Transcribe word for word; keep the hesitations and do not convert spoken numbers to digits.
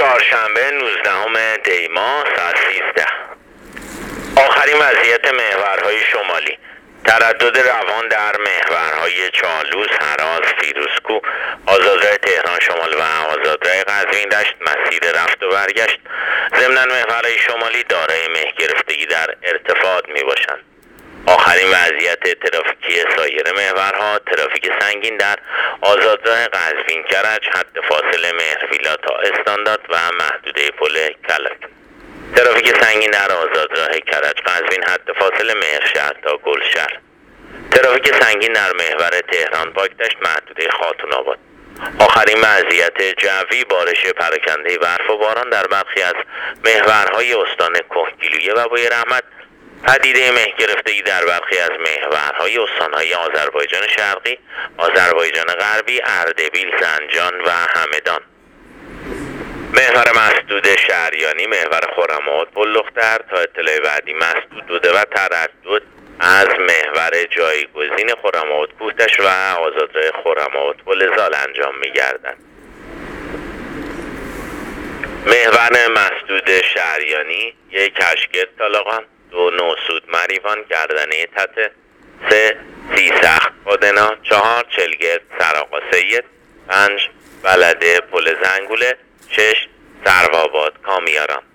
چهارشنبه نوزدهم دی ماه ساعت سیزده. آخرین وضعیت محورهای شمالی: تردد روان در محورهای چالوس، هراز، فیروزکو، آزادراه تهران شمال و آزادراه قزوین دشت مسیر رفت و برگشت. ضمناً محورهای شمالی دارای مه گرفتگی در ارتفاعات می باشند. آخرین وضعیت ترافیکی سایر محورها: ترافیک سنگین در آزادراه قزوین کرج حد فاصله مهرویلا تا استاندارد و محدوده پل کلک. ترافیک سنگین در آزادراه کرج قزوین حد فاصله مهرشهر تا گلشهر. ترافیک سنگین در محور تهران پاکدشت محدوده خاتون آباد. آخرین وضعیت جوی: بارش پراکنده برف و باران در برخی از محورهای استان کهگیلویه و بوی رحمت. پدیده مه گرفتگی در برخی از محورهای استانهای آذربایجان شرقی، آذربایجان غربی، اردبیل، زنجان و همدان. محور مسدود شهریانی، محور خرم‌آباد پل لختر. تا اطلاع بعدی مسدود بوده و تردد از محور جایگزین خرم‌آباد کوهتش و آزادراه خرم‌آباد پل زال انجام می‌گردد. محور مسدود شهریانی: یک کشگرد طالقان، دو نوسود مریوان گردنه تته، سه سی سخت پادنا، چهار چلگرد سراقا سید، پنج بلده پل زنگوله، شش سروآباد کامیاران.